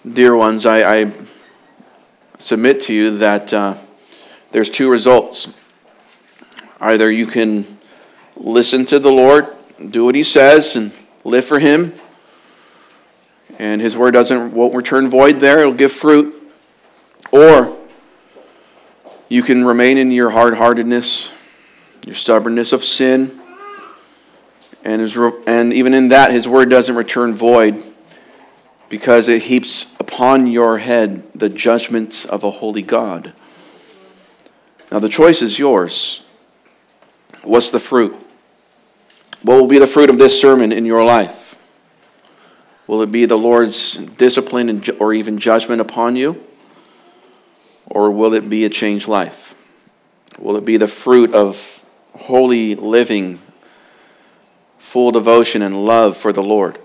Dear ones, I submit to you that there's two results. Either you can listen to the Lord, do what He says, and live for Him, and His word won't return void there, it'll give fruit. Or you can remain in your hard-heartedness, your stubbornness of sin, and even in that, His word doesn't return void, because it heaps upon your head the judgment of a holy God. Now the choice is yours. What's the fruit? What will be the fruit of this sermon in your life? Will it be the Lord's discipline or even judgment upon you? Or will it be a changed life? Will it be the fruit of holy living, full devotion and love for the Lord?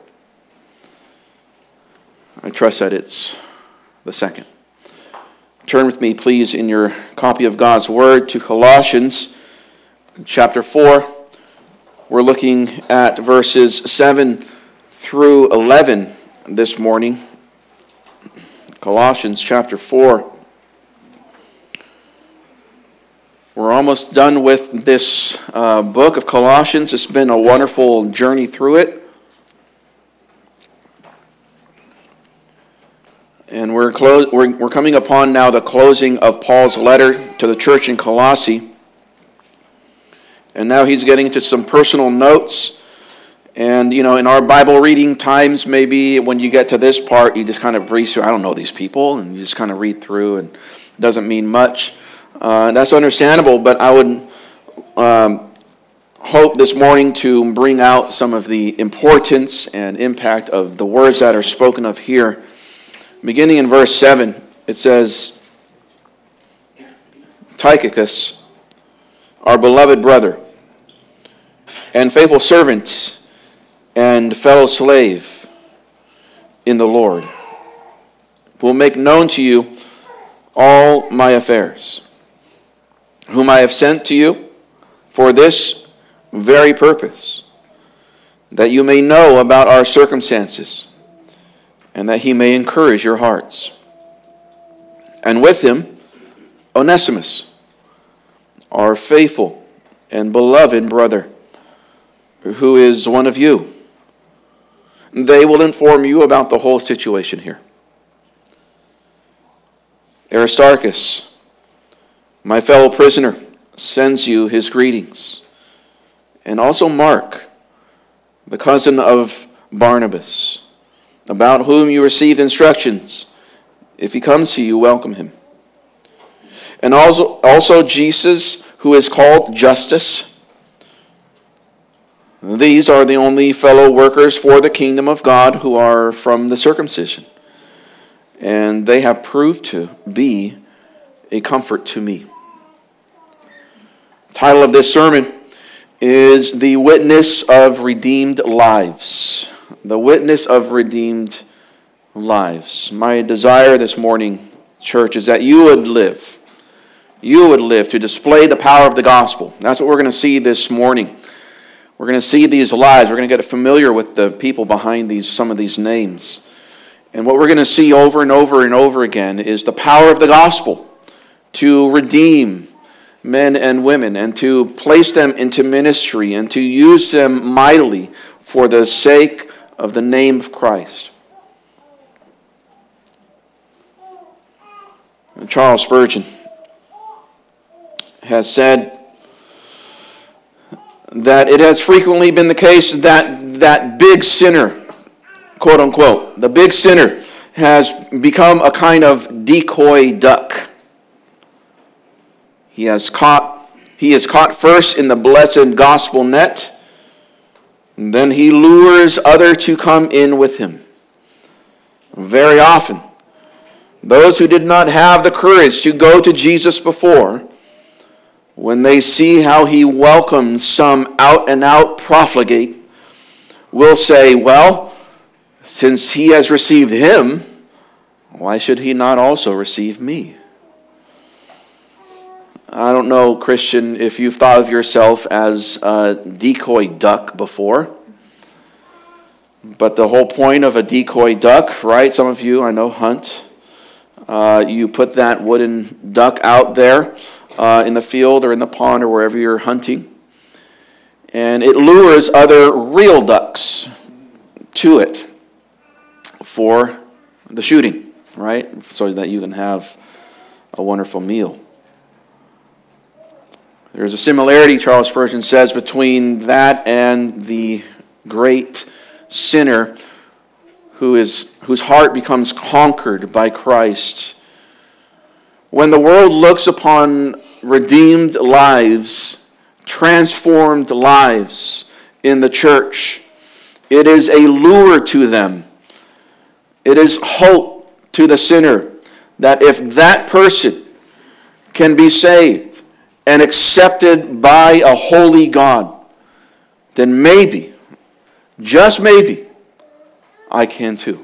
I trust that it's the second. Turn with me, please, in your copy of God's Word to Colossians chapter 4. We're looking at verses 7 through 11 this morning. Colossians chapter 4. We're almost done with this book of Colossians. It's been a wonderful journey through it. And we're coming upon now the closing of Paul's letter to the church in Colossae. And now he's getting into some personal notes. And, in our Bible reading times, maybe when you get to this part, you just kind of breeze through. I don't know these people. And you just kind of read through, and it doesn't mean much. That's understandable, but I would hope this morning to bring out some of the importance and impact of the words that are spoken of here. Beginning in verse 7, it says, Tychicus, our beloved brother, and faithful servant, and fellow slave in the Lord, will make known to you all my affairs, whom I have sent to you for this very purpose, that you may know about our circumstances, and that he may encourage your hearts. And with him, Onesimus, our faithful and beloved brother, who is one of you. They will inform you about the whole situation here. Aristarchus, my fellow prisoner, sends you his greetings. And also Mark, the cousin of Barnabas, about whom you received instructions. If he comes to you, welcome him. And also Jesus, who is called Justus. These are the only fellow workers for the kingdom of God who are from the circumcision. And they have proved to be a comfort to me. The title of this sermon is The Witness of Redeemed Lives. The witness of redeemed lives. My desire this morning, church, is that you would live. You would live to display the power of the gospel. That's what we're going to see this morning. We're going to see these lives. We're going to get familiar with the people behind some of these names. And what we're going to see over and over and over again is the power of the gospel to redeem men and women and to place them into ministry and to use them mightily for the sake of the name of Christ. Charles Spurgeon has said that it has frequently been the case that big sinner, quote unquote, the big sinner has become a kind of decoy duck. He is caught first in the blessed gospel net, and then he lures others to come in with him. Very often, those who did not have the courage to go to Jesus before, when they see how he welcomes some out-and-out profligate, will say, well, since he has received him, why should he not also receive me? I don't know, Christian, if you've thought of yourself as a decoy duck before, But the whole point of a decoy duck, right? Some of you, I know, hunt. You put that wooden duck out there in the field or in the pond or wherever you're hunting. And it lures other real ducks to it for the shooting, right? So that you can have a wonderful meal. There's a similarity, Charles Spurgeon says, between that and the great sinner whose heart becomes conquered by Christ. When the world looks upon redeemed lives, transformed lives in the church, it is a lure to them. It is hope to the sinner that if that person can be saved and accepted by a holy God, then maybe, just maybe, I can too.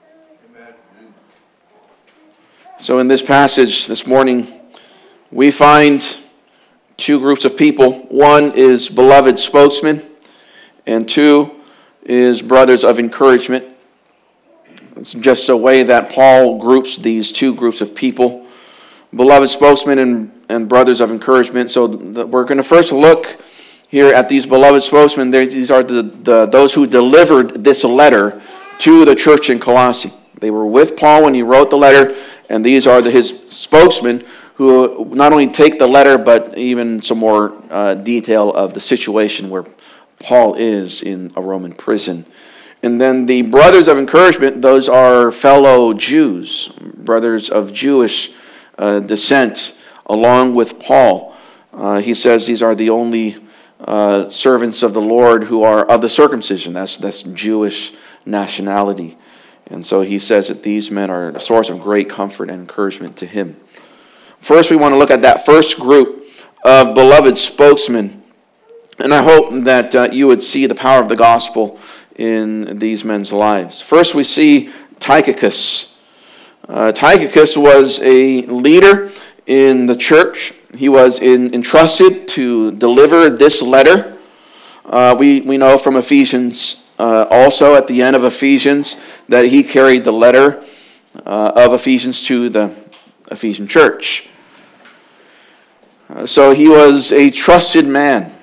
So in this passage this morning, we find two groups of people. One is beloved spokesmen, and two is brothers of encouragement. It's just a way that Paul groups these two groups of people, beloved spokesmen and brothers of encouragement. So we're going to first look here at these beloved spokesmen. These are those who delivered this letter to the church in Colossae. They were with Paul when he wrote the letter, and these are his spokesmen who not only take the letter, but even some more detail of the situation where Paul is in a Roman prison. And then the brothers of encouragement, those are fellow Jews, brothers of Jewish descent, along with Paul. He says these are the only servants of the Lord who are of the circumcision. That's Jewish nationality. And so he says that these men are a source of great comfort and encouragement to him. First, we want to look at that first group of beloved spokesmen. And I hope that you would see the power of the gospel in these men's lives. First, we see Tychicus. Tychicus was a leader in the church. He was entrusted to deliver this letter. We know from Ephesians, also at the end of Ephesians, that he carried the letter of Ephesians to the Ephesian church. So he was a trusted man.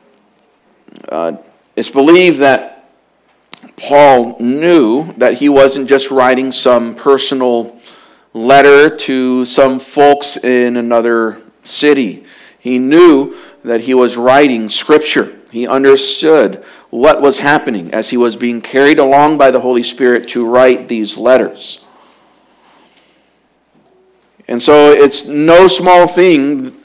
It's believed that Paul knew that he wasn't just writing some personal letter to some folks in another city. He knew that he was writing Scripture. He understood what was happening as he was being carried along by the Holy Spirit to write these letters. And so it's no small thing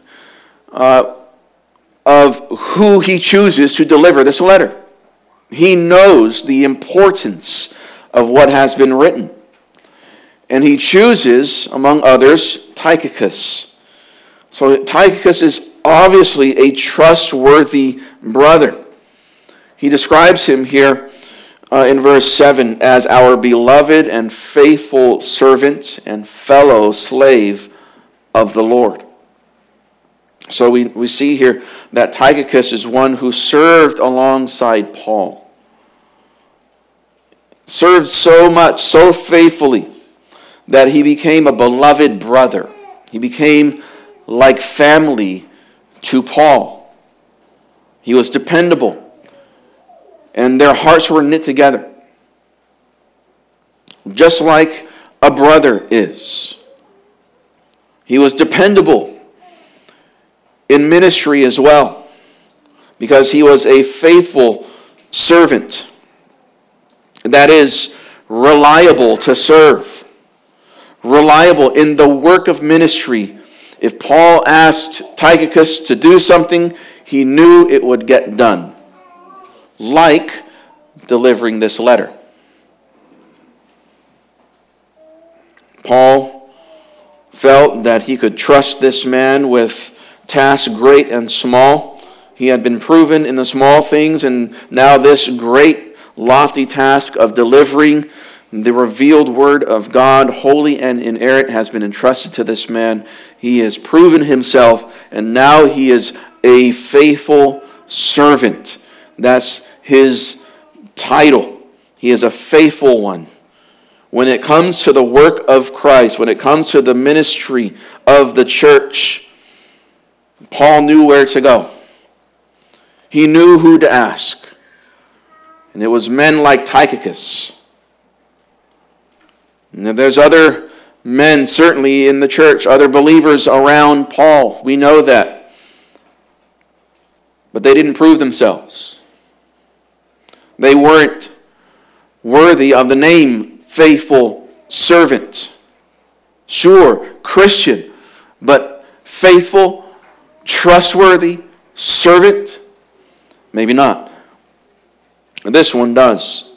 of who he chooses to deliver this letter. He knows the importance of what has been written. And he chooses, among others, Tychicus. So Tychicus is obviously a trustworthy brother. He describes him here in verse 7 as our beloved and faithful servant and fellow slave of the Lord. So we see here that Tychicus is one who served alongside Paul. Served so much, so faithfully, that he became a beloved brother. He became like family to Paul. He was dependable, and their hearts were knit together, just like a brother is. He was dependable in ministry as well, because he was a faithful servant. That is, reliable to serve, reliable in the work of ministry. If Paul asked Tychicus to do something, he knew it would get done, like delivering this letter. Paul felt that he could trust this man with tasks great and small. He had been proven in the small things, and now this great, lofty task of delivering the revealed word of God, holy and inerrant, has been entrusted to this man. He has proven himself, and now he is a faithful servant. That's his title. He is a faithful one. When it comes to the work of Christ, when it comes to the ministry of the church, Paul knew where to go. He knew who to ask. And it was men like Tychicus. And there's other men certainly in the church, other believers around Paul. We know that. But they didn't prove themselves. They weren't worthy of the name faithful servant. Sure, Christian, but faithful, trustworthy servant? Maybe not. This one does.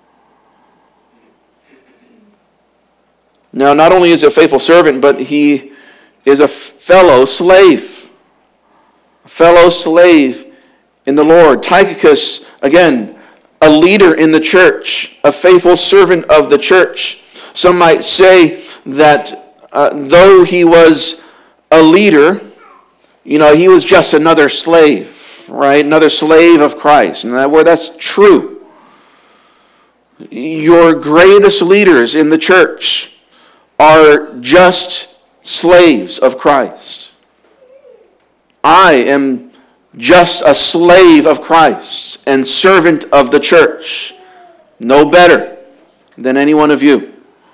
Now, not only is he a faithful servant, but he is a fellow slave. A fellow slave in the Lord. Tychicus, again, a leader in the church, a faithful servant of the church. Some might say that though he was a leader, he was just another slave, right? Another slave of Christ. And that's true. Your greatest leaders in the church are just slaves of Christ. I am just a slave of Christ and servant of the church. No better than any one of you.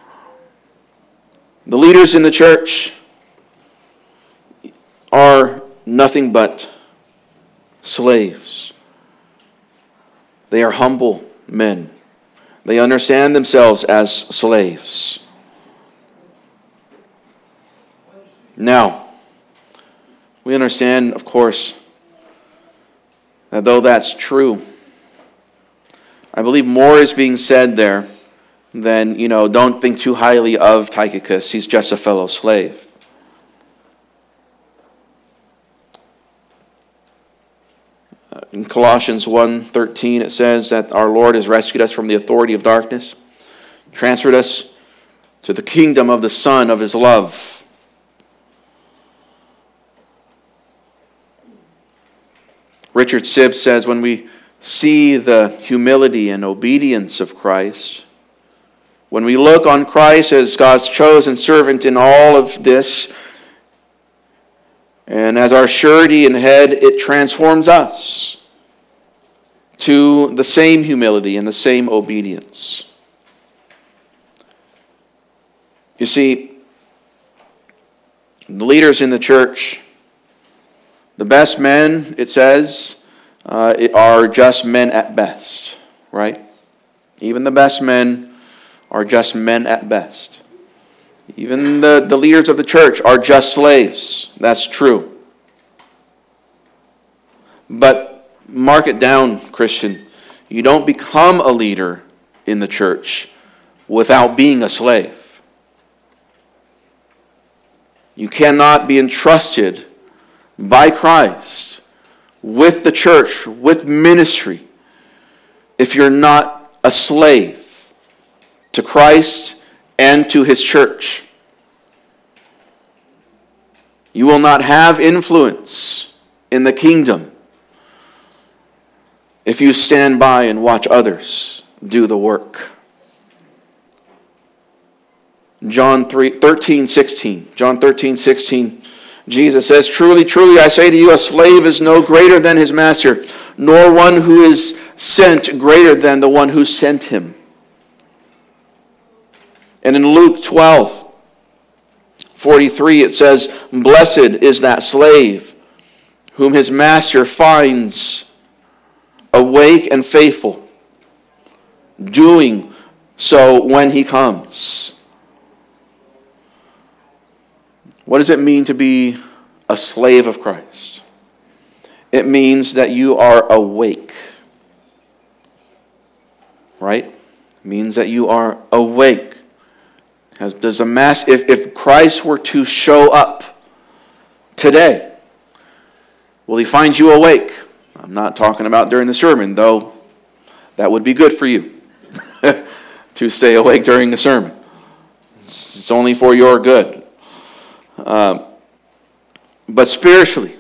The leaders in the church are nothing but slaves. They are humble men. They understand themselves as slaves. Now, we understand, of course, that though that's true, I believe more is being said there than, don't think too highly of Tychicus. He's just a fellow slave. In Colossians 1:13 it says that our Lord has rescued us from the authority of darkness, transferred us to the kingdom of the Son of His love. Richard Sibbes says, when we see the humility and obedience of Christ, when we look on Christ as God's chosen servant in all of this, and as our surety and head, it transforms us to the same humility and the same obedience. You see, the leaders in the church, the best men, it says, are just men at best, right? Even the best men are just men at best. Even the leaders of the church are just slaves. That's true. But mark it down, Christian. You don't become a leader in the church without being a slave. You cannot be entrusted by Christ with the church, with ministry, if you're not a slave to Christ and to His church. You will not have influence in the kingdom if you stand by and watch others do the work. John 13:16. Jesus says, "Truly, truly, I say to you, a slave is no greater than his master, nor one who is sent greater than the one who sent him." And in Luke 12:43, it says, "Blessed is that slave whom his master finds awake and faithful, doing so when he comes." What does it mean to be a slave of Christ? It means that you are awake. Right? It means that you are awake. If Christ were to show up today, will He find you awake? I'm not talking about during the sermon, though that would be good for you to stay awake during the sermon. It's only for your good. But spiritually,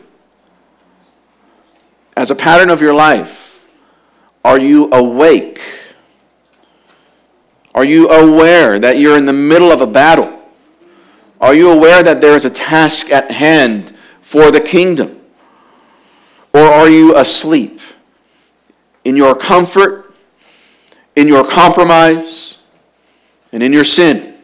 as a pattern of your life, are you awake Are you aware that you're in the middle of a battle? Are you aware that there is a task at hand for the kingdom? Or are you asleep in your comfort, in your compromise, and in your sin?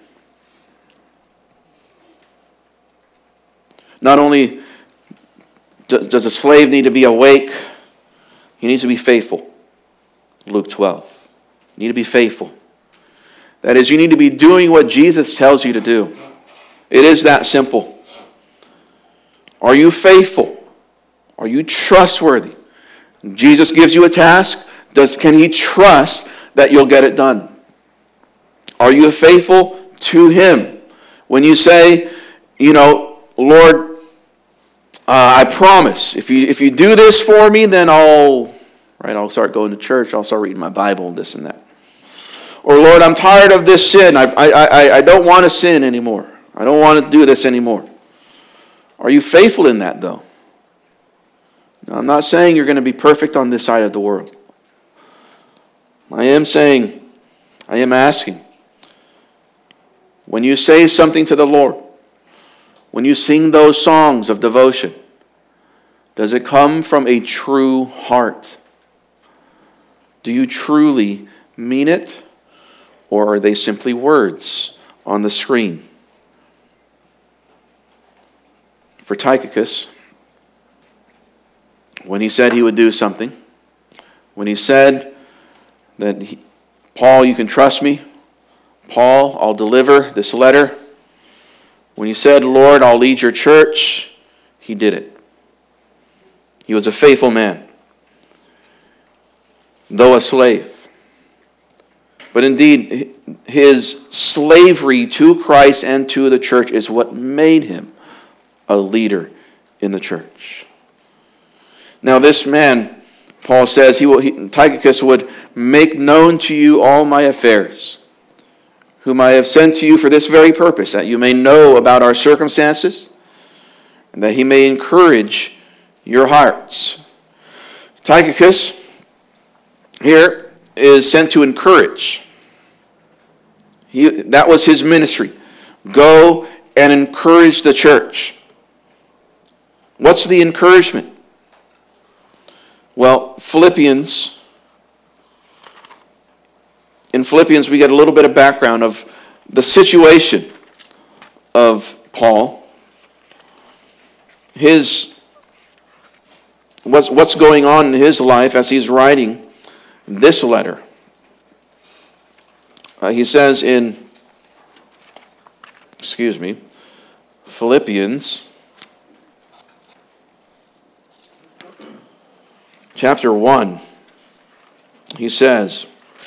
Not only does a slave need to be awake, he needs to be faithful. Luke 12. You need to be faithful. That is, you need to be doing what Jesus tells you to do. It is that simple. Are you faithful? Are you trustworthy? Jesus gives you a task. Can he trust that you'll get it done? Are you faithful to him? When you say, Lord, I promise, if you do this for me, then I'll start going to church, I'll start reading my Bible, this and that. Or, Lord, I'm tired of this sin. I don't want to sin anymore. I don't want to do this anymore. Are you faithful in that, though? Now, I'm not saying you're going to be perfect on this side of the world. I am asking, when you say something to the Lord, when you sing those songs of devotion, does it come from a true heart? Do you truly mean it? Or are they simply words on the screen? For Tychicus, when he said he would do something, when he said that, Paul, you can trust me, Paul, I'll deliver this letter. When he said, Lord, I'll lead your church, he did it. He was a faithful man, though a slave. But indeed, his slavery to Christ and to the church is what made him a leader in the church. Now this man, Paul says, Tychicus would make known to you all my affairs, whom I have sent to you for this very purpose, that you may know about our circumstances, and that he may encourage your hearts. Tychicus here is sent to encourage. That was his ministry. Go and encourage the church. What's the encouragement? Well, in Philippians, we get a little bit of background of the situation of Paul. What's going on in his life as he's writing this letter. He says in, Philippians chapter 1, he says,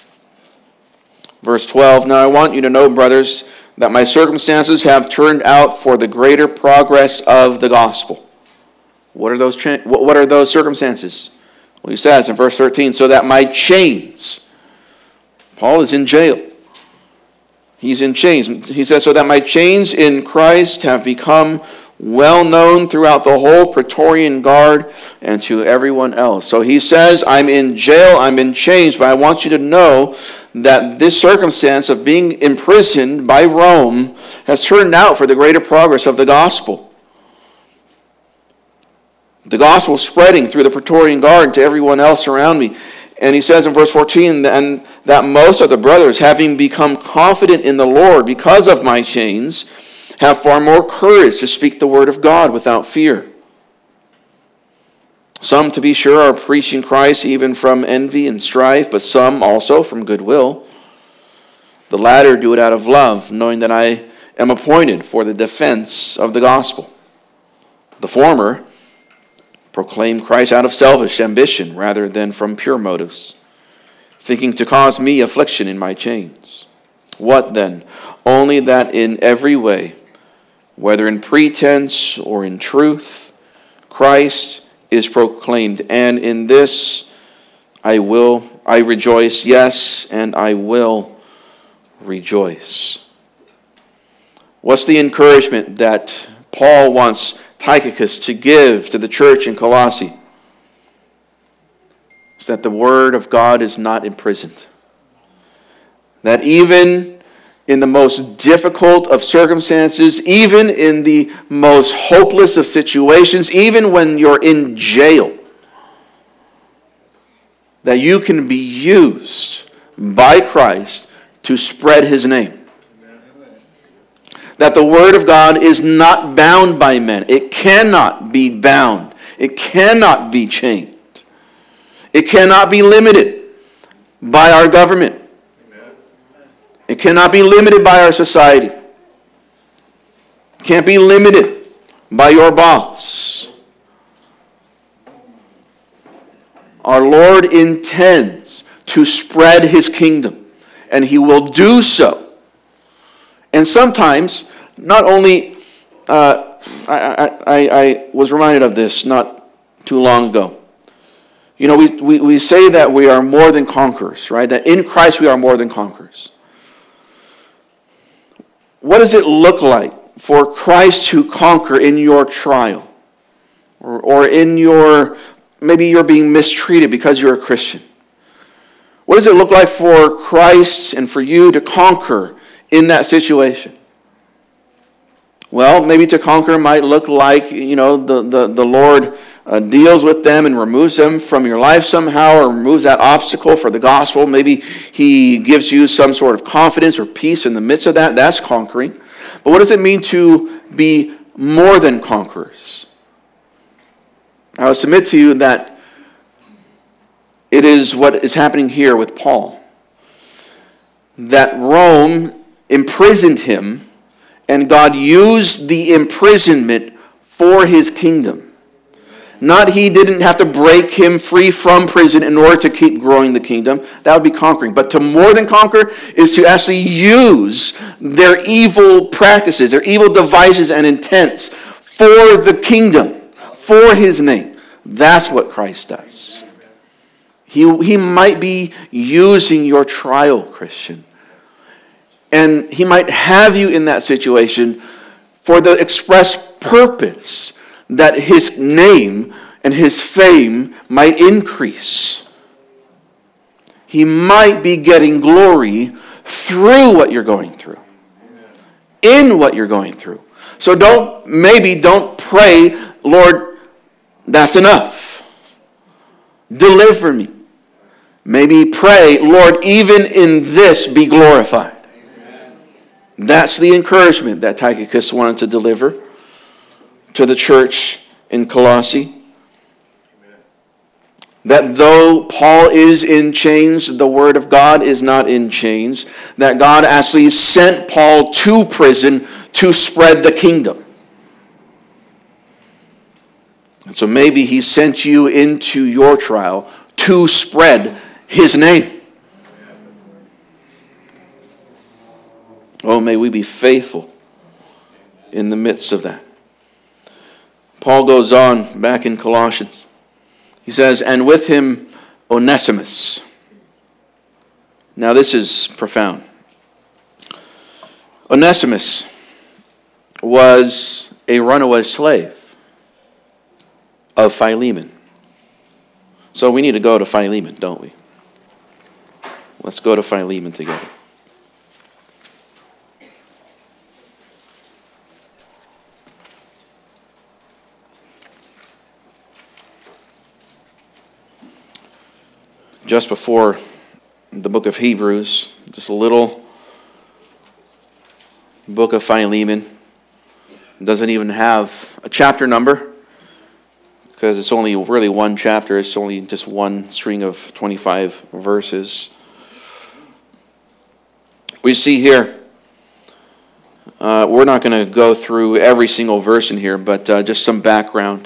verse 12, Now I want you to know, brothers, that my circumstances have turned out for the greater progress of the gospel. What are those circumstances? Well, he says in verse 13, so that my chains, Paul is in jail. He's in chains. He says, so that my chains in Christ have become well known throughout the whole Praetorian Guard and to everyone else. So he says, I'm in jail, I'm in chains, but I want you to know that this circumstance of being imprisoned by Rome has turned out for the greater progress of the gospel. The gospel spreading through the Praetorian Guard to everyone else around me. And he says in verse 14, and that most of the brothers, having become confident in the Lord because of my chains, have far more courage to speak the word of God without fear. Some, to be sure, are preaching Christ even from envy and strife, but some also from goodwill. The latter do it out of love, knowing that I am appointed for the defense of the gospel. The former proclaim Christ out of selfish ambition rather than from pure motives, thinking to cause me affliction in my chains. What then? Only that in every way, whether in pretense or in truth, Christ is proclaimed, and in this I rejoice, yes, and I will rejoice. What's the encouragement that Paul wants Tychicus to give to the church in Colossae? It's that the word of God is not imprisoned. That even in the most difficult of circumstances, even in the most hopeless of situations, even when you're in jail, that you can be used by Christ to spread his name. That the Word of God is not bound by men. It cannot be bound. It cannot be chained. It cannot be limited by our government. It cannot be limited by our society. It can't be limited by your boss. Our Lord intends to spread his kingdom, and he will do so. And sometimes, not only, I was reminded of this not too long ago. You know, we say that we are more than conquerors, right? That in Christ we are more than conquerors. What does it look like for Christ to conquer in your trial? Or in your, maybe you're being mistreated because you're a Christian. What does it look like for Christ and for you to conquer in that situation? Well, maybe to conquer might look like, you know, the Lord deals with them and removes them from your life somehow, or removes that obstacle for the gospel. Maybe he gives you some sort of confidence or peace in the midst of that. That's conquering. But what does it mean to be more than conquerors? I will submit to you that it is what is happening here with Paul. That Rome imprisoned him, and God used the imprisonment for his kingdom. Not he didn't have to break him free from prison in order to keep growing the kingdom. That would be conquering. But to more than conquer is to actually use their evil practices, their evil devices and intents for the kingdom, for his name. That's what Christ does. He might be using your trial, Christian. And he might have you in that situation for the express purpose that his name and his fame might increase. He might be getting glory through what you're going through. In what you're going through. So don't pray, Lord, that's enough. Deliver me. Maybe pray, Lord, even in this be glorified. That's the encouragement that Tychicus wanted to deliver to the church in Colossae. That though Paul is in chains, the word of God is not in chains. That God actually sent Paul to prison to spread the kingdom. And so maybe he sent you into your trial to spread his name. Oh, may we be faithful in the midst of that. Paul goes on back in Colossians. He says, and with him Onesimus. Now this is profound. Onesimus was a runaway slave of Philemon. So we need to go to Philemon, don't we? Let's go to Philemon together. Just before the book of Hebrews, just a little book of Philemon. It doesn't even have a chapter number because it's only really one chapter. It's only just one string of 25 verses. We see here, we're not going to go through every single verse in here, but just some background.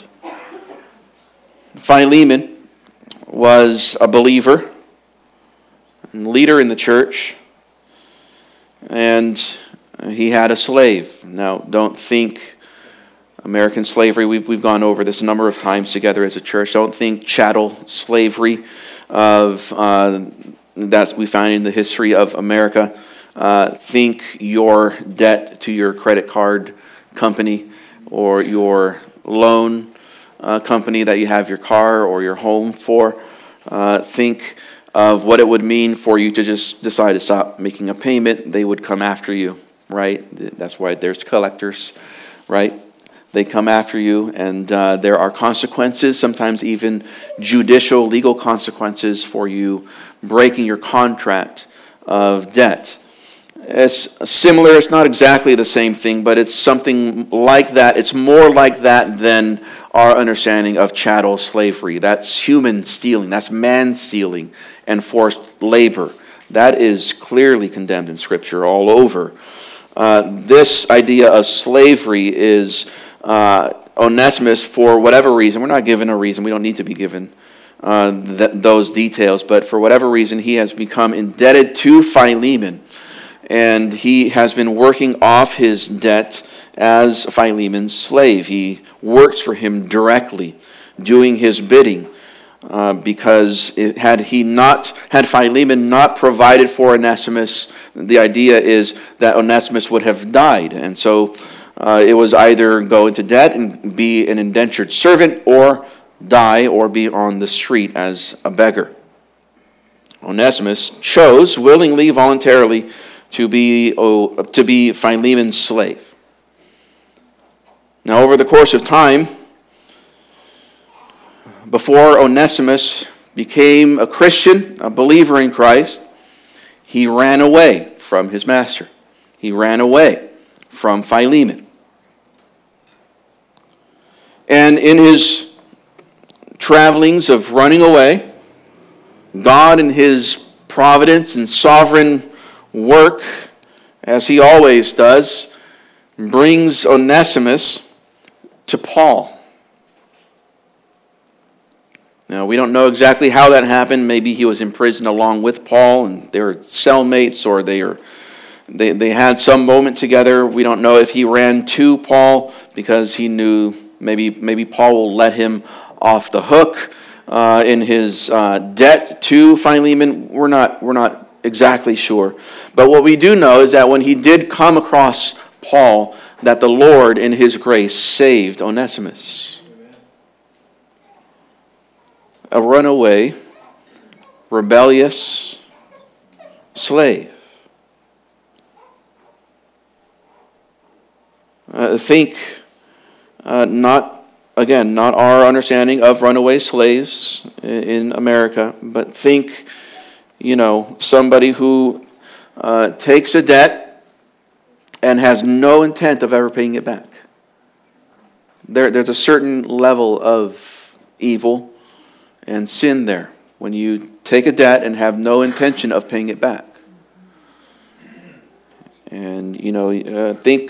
Philemon was a believer and leader in the church, and he had a slave. Now, don't think American slavery. We've gone over this a number of times together as a church. Don't think chattel slavery of that we find in the history of America. Think your debt to your credit card company or your loan company that you have your car or your home for. Think of what it would mean for you to just decide to stop making a payment. They would come after you, right? That's why there's collectors, right? They come after you, and there are consequences, sometimes even judicial, legal consequences for you breaking your contract of debt. It's similar, it's not exactly the same thing, but it's something like that. It's more like that than our understanding of chattel slavery. That's human stealing, that's man stealing and forced labor. That is clearly condemned in Scripture all over. This idea of slavery is Onesimus, for whatever reason. We're not given a reason, we don't need to be given those details, but for whatever reason, he has become indebted to Philemon. And he has been working off his debt as Philemon's slave. He works for him directly, doing his bidding, because had Philemon not provided for Onesimus, the idea is that Onesimus would have died. And so it was either go into debt and be an indentured servant, or die or be on the street as a beggar. Onesimus chose willingly, voluntarily, to be Philemon's slave. Now, over the course of time, before Onesimus became a Christian, a believer in Christ, he ran away from his master. He ran away from Philemon. And in his travelings of running away, God in his providence and sovereign work, as he always does, brings Onesimus to Paul. Now, we don't know exactly how that happened. Maybe he was in prison along with Paul, and they were cellmates, or they had some moment together. We don't know if he ran to Paul because he knew maybe Paul will let him off the hook in his debt to Philemon. We're not exactly sure. But what we do know is that when he did come across Paul, that the Lord in his grace saved Onesimus. A runaway, rebellious slave. Not our understanding of runaway slaves in America, but think, somebody who takes a debt and has no intent of ever paying it back. There's a certain level of evil and sin there when you take a debt and have no intention of paying it back. And, think,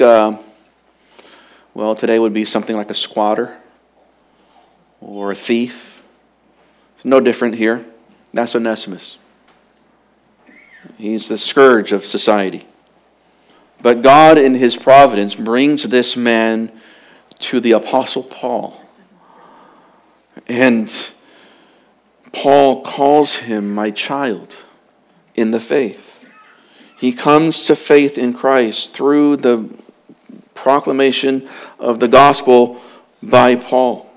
today would be something like a squatter or a thief. It's no different here. That's Onesimus. He's the scourge of society. But God, in his providence, brings this man to the Apostle Paul. And Paul calls him my child in the faith. He comes to faith in Christ through the proclamation of the gospel by Paul.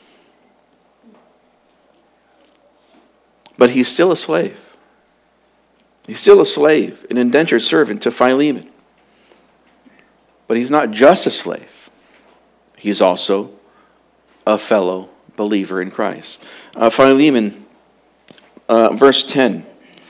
But he's still a slave. He's still a slave, an indentured servant to Philemon. But he's not just a slave. He's also a fellow believer in Christ. Philemon, verse 10.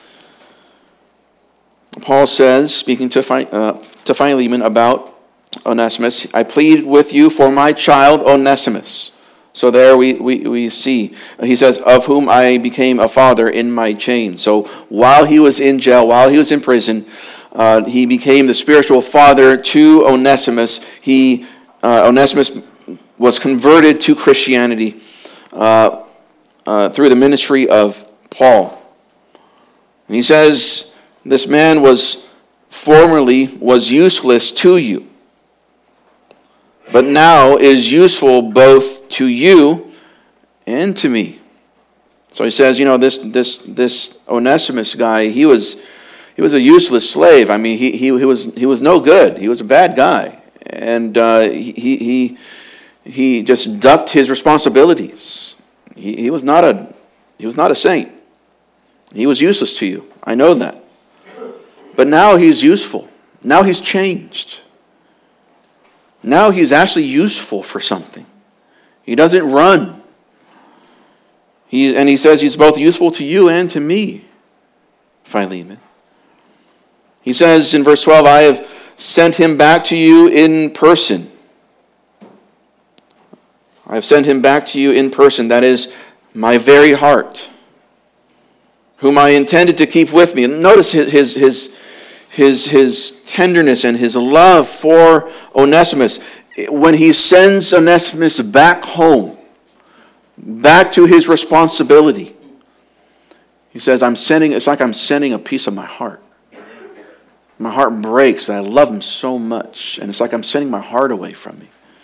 Paul says, speaking to Philemon about Onesimus, I plead with you for my child Onesimus. So there we see, he says, of whom I became a father in my chains. So while he was in jail, while he was in prison, he became the spiritual father to Onesimus. Onesimus was converted to Christianity through the ministry of Paul. And he says, this man was useless to you, but now is useful both to you and to me. So he says, this Onesimus guy, he was a useless slave. I mean, he was no good. He was a bad guy, and he just ducked his responsibilities. He was not a saint. He was useless to you. I know that. But now he's useful. Now he's changed. Now he's actually useful for something. He doesn't run. He says he's both useful to you and to me, Philemon. He says in verse 12, I have sent him back to you in person. I have sent him back to you in person. That is my very heart, whom I intended to keep with me. And notice his tenderness and his love for Onesimus. When he sends Onesimus back home, back to his responsibility, he says, it's like I'm sending a piece of my heart. My heart breaks, and I love him so much. And it's like I'm sending my heart away from me.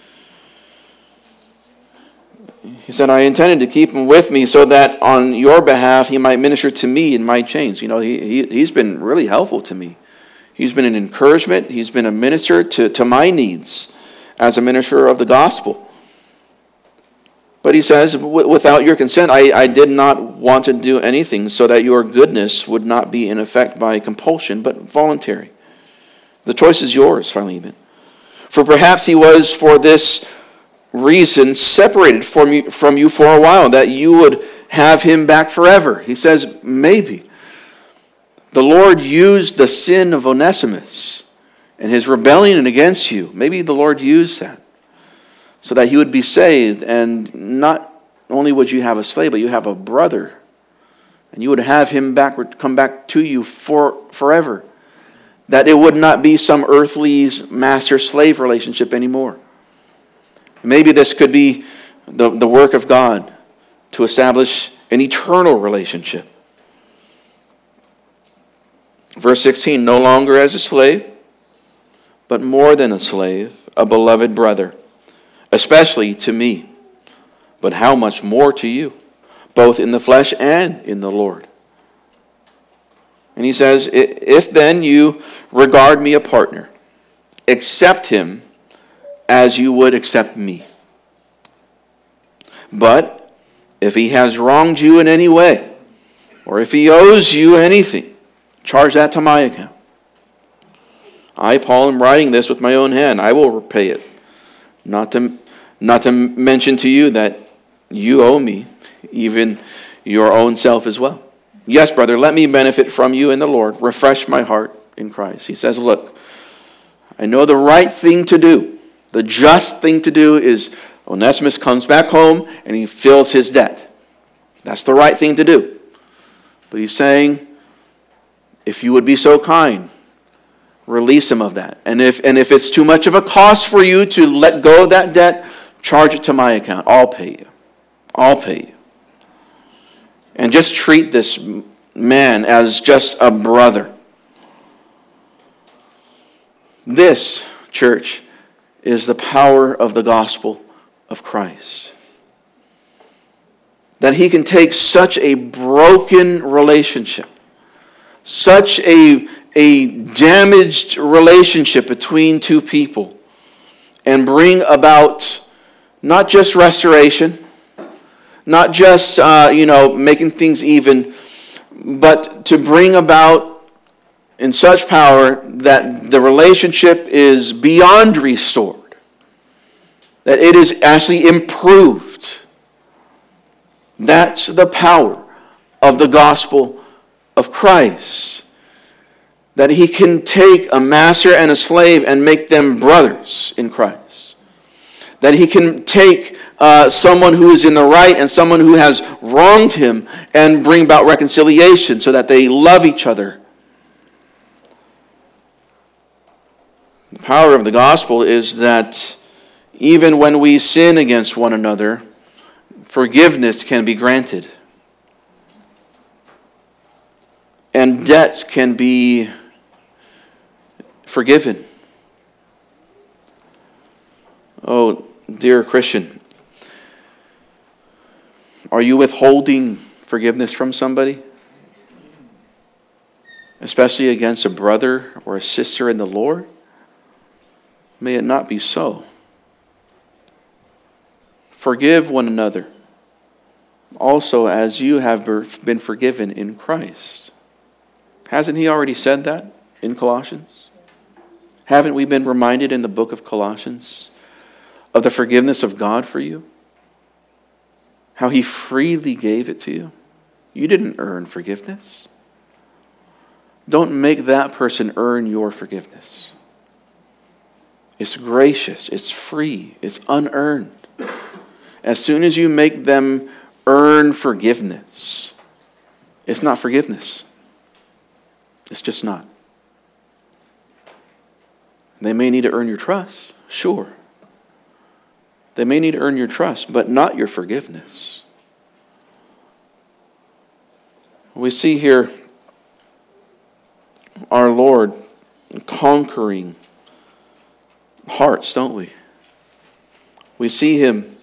He said, I intended to keep him with me so that on your behalf he might minister to me in my chains. You know, he's been really helpful to me. He's been an encouragement. He's been a minister to my needs as a minister of the gospel. But he says, without your consent, I did not want to do anything so that your goodness would not be in effect by compulsion, but voluntary. The choice is yours, Philemon. For perhaps he was for this reason separated from you for a while, that you would have him back forever. He says, maybe. The Lord used the sin of Onesimus and his rebellion against you. Maybe the Lord used that so that he would be saved, and not only would you have a slave, but you have a brother, and you would have him come back to you forever. That it would not be some earthly master-slave relationship anymore. Maybe this could be the work of God to establish an eternal relationship. Verse 16, no longer as a slave, but more than a slave, a beloved brother, especially to me, but how much more to you, both in the flesh and in the Lord. And he says, if then you regard me a partner, accept him as you would accept me. But if he has wronged you in any way, or if he owes you anything, charge that to my account. I, Paul, am writing this with my own hand. I will repay it. Not to mention to you that you owe me, even your own self as well. Yes, brother, let me benefit from you in the Lord. Refresh my heart in Christ. He says, look, I know the right thing to do. The just thing to do is Onesimus comes back home and he fills his debt. That's the right thing to do. But he's saying, if you would be so kind, release him of that. And if it's too much of a cost for you to let go of that debt, charge it to my account. I'll pay you. I'll pay you. And just treat this man as just a brother. This, church, is the power of the gospel of Christ. That he can take such a broken relationship, such a damaged relationship between two people, and bring about not just restoration, not just making things even, but to bring about in such power that the relationship is beyond restored, that it is actually improved. That's the power of the gospel of Christ. That he can take a master and a slave and make them brothers in Christ. That he can take someone who is in the right and someone who has wronged him and bring about reconciliation so that they love each other. The power of the gospel is that even when we sin against one another, forgiveness can be granted. And debts can be forgiven. Oh, dear Christian, are you withholding forgiveness from somebody? Especially against a brother or a sister in the Lord? May it not be so. Forgive one another. also as you have been forgiven in Christ. Hasn't he already said that in Colossians? Haven't we been reminded in the book of Colossians of the forgiveness of God for you? How he freely gave it to you? You didn't earn forgiveness. Don't make that person earn your forgiveness. It's gracious, it's free, it's unearned. As soon as you make them earn forgiveness, it's not forgiveness. It's just not. They may need to earn your trust, sure. They may need to earn your trust, but not your forgiveness. We see here our Lord conquering hearts, don't we? We see him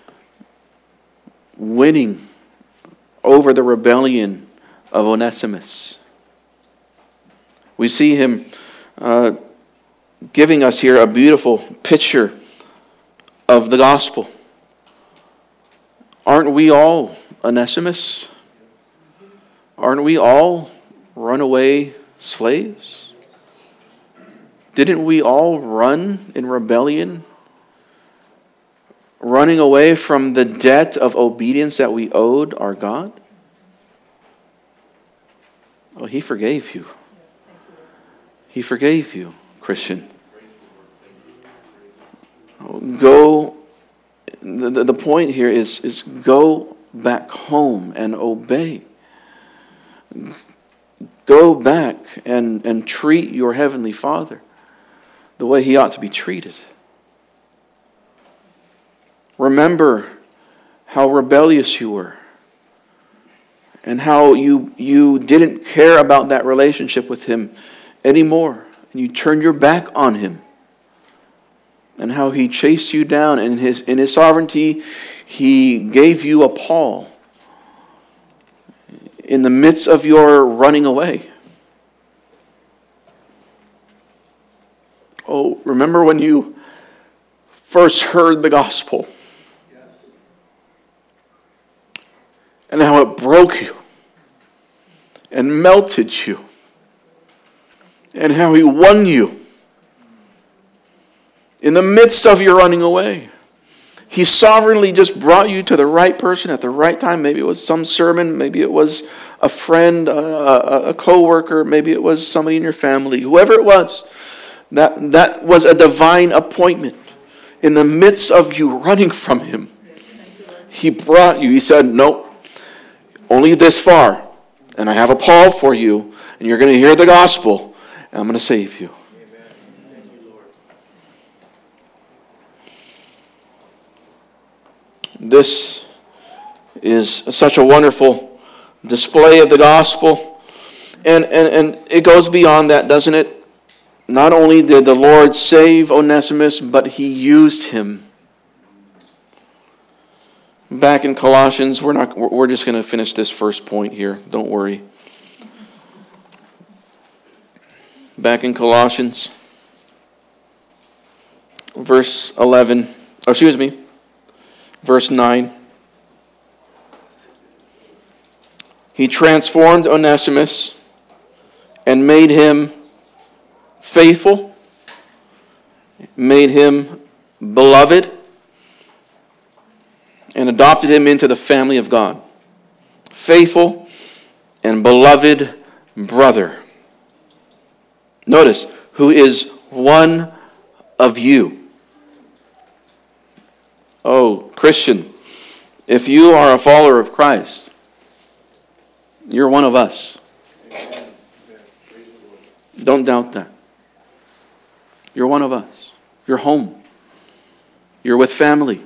winning over the rebellion of Onesimus. We see him giving us here a beautiful picture of the gospel. Aren't we all Onesimus? Aren't we all runaway slaves? Didn't we all run in rebellion? Running away from the debt of obedience that we owed our God? Oh, he forgave you. He forgave you, Christian. Go. The point here is go back home and obey. Go back and treat your Heavenly Father the way he ought to be treated. Remember how rebellious you were and how you didn't care about that relationship with him anymore. And you turned your back on him. And how he chased you down, and in his sovereignty, he gave you a Paul in the midst of your running away. Oh, remember when you first heard the gospel? And how it broke you and melted you, and how he won you in the midst of your running away. He sovereignly just brought you to the right person at the right time. Maybe it was some sermon. Maybe it was a friend, a co-worker. Maybe it was somebody in your family. Whoever it was, that was a divine appointment. In the midst of you running from him, he brought you. He said, nope, only this far. And I have a Paul for you. And you're going to hear the gospel. And I'm going to save you. This is such a wonderful display of the gospel. And it goes beyond that, doesn't it? Not only did the Lord save Onesimus, but he used him. Back in Colossians, we're just going to finish this first point here. Don't worry. Back in Colossians, verse 9. He transformed Onesimus and made him faithful, made him beloved, and adopted him into the family of God. Faithful and beloved brother. Notice, who is one of you. Oh, Christian, if you are a follower of Christ, you're one of us. Don't doubt that. You're one of us. You're home. You're with family.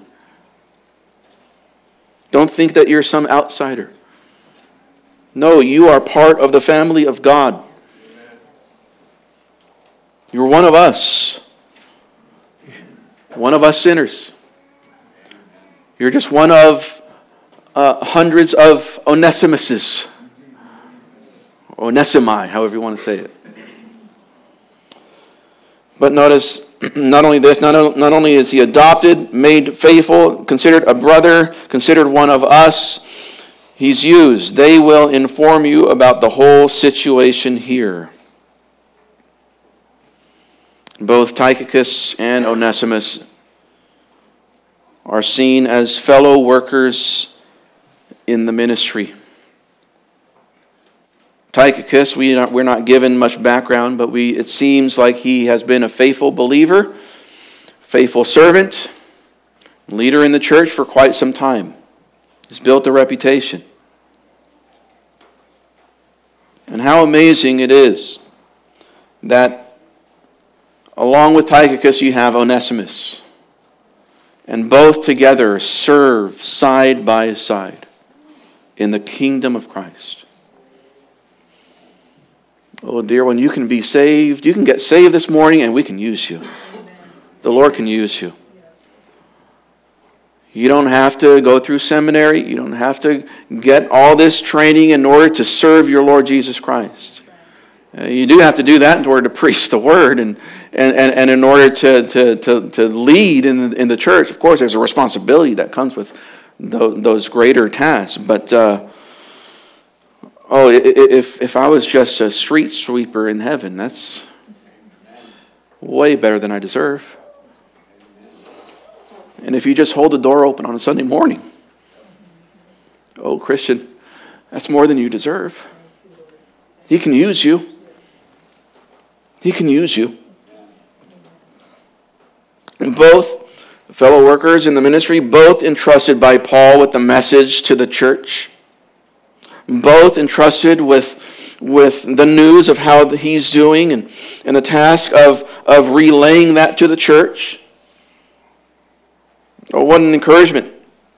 Don't think that you're some outsider. No, you are part of the family of God. You're one of us. One of us sinners. You're just one of hundreds of Onesimuses. Onesimi, however you want to say it. But notice, not only this, not only is he adopted, made faithful, considered a brother, considered one of us, he's used. They will inform you about the whole situation here. Both Tychicus and Onesimus are seen as fellow workers in the ministry. Tychicus, we're not given much background, but it seems like he has been a faithful believer, faithful servant, leader in the church for quite some time. He's built a reputation. And how amazing it is that along with Tychicus you have Onesimus. And both together serve side by side in the kingdom of Christ. Oh, dear one, you can be saved. You can get saved this morning and we can use you. The Lord can use you. You don't have to go through seminary. You don't have to get all this training in order to serve your Lord Jesus Christ. You do have to do that in order to preach the word and in order to lead in the church. Of course, there's a responsibility that comes with those greater tasks. But if I was just a street sweeper in heaven, that's way better than I deserve. And if you just hold the door open on a Sunday morning, oh, Christian, that's more than you deserve. He can use you. He can use you. And both fellow workers in the ministry, both entrusted by Paul with the message to the church, both entrusted with the news of how he's doing and the task of relaying that to the church. Oh, what an encouragement.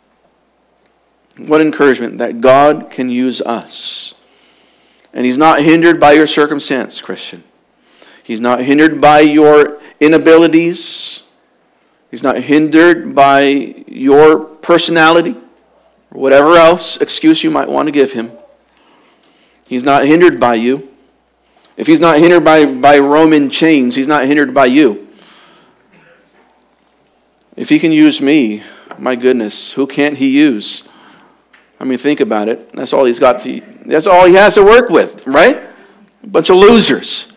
What encouragement that God can use us. And he's not hindered by your circumstance, Christian. He's not hindered by your inabilities. He's not hindered by your personality or whatever else excuse you might want to give him. He's not hindered by you. If he's not hindered by Roman chains, he's not hindered by you. If he can use me, my goodness, who can't he use? I mean, think about it. That's all he's got that's all he has to work with, right? A bunch of losers.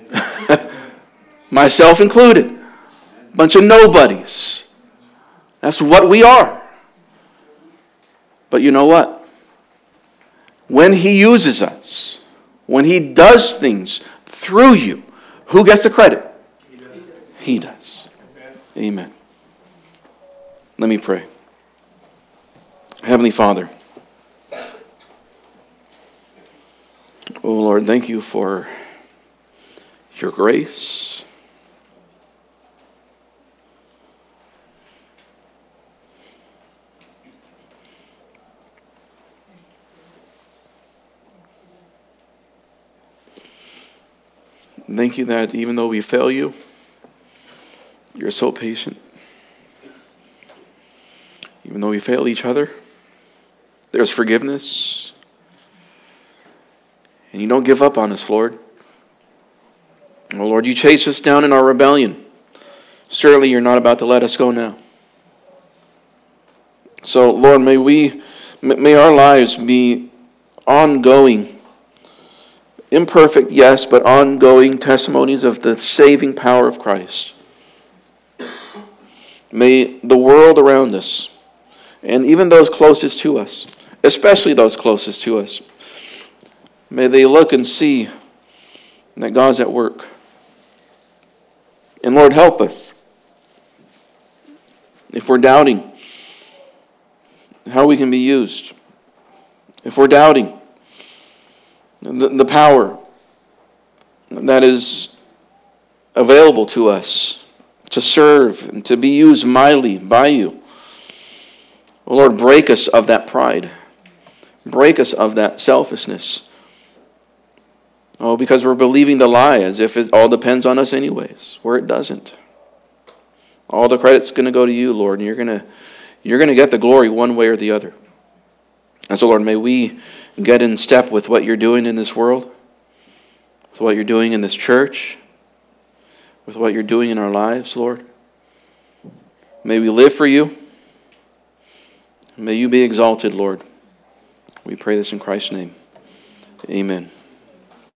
Myself included. A bunch of nobodies. That's what we are. But you know what? When he uses us, when he does things through you, who gets the credit? He does. Amen. Let me pray. Heavenly Father, oh Lord, thank you for your grace. Thank you that even though we fail you, you're so patient. Even though we fail each other, there's forgiveness. And you don't give up on us, Lord. Oh, Lord, you chase us down in our rebellion. Certainly you're not about to let us go now. So, Lord, may our lives be ongoing, imperfect, yes, but ongoing testimonies of the saving power of Christ. May the world around us, and even those closest to us, especially those closest to us, may they look and see that God's at work. And Lord, help us. If we're doubting how we can be used, if we're doubting the power that is available to us to serve and to be used mightily by you, oh Lord, break us of that pride. Break us of that selfishness. Oh, because we're believing the lie as if it all depends on us anyways, where it doesn't. All the credit's going to go to you, Lord, and you're going to get the glory one way or the other. And so, Lord, may we get in step with what you're doing in this world, with what you're doing in this church, with what you're doing in our lives, Lord. May we live for you. May you be exalted, Lord. We pray this in Christ's name. Amen.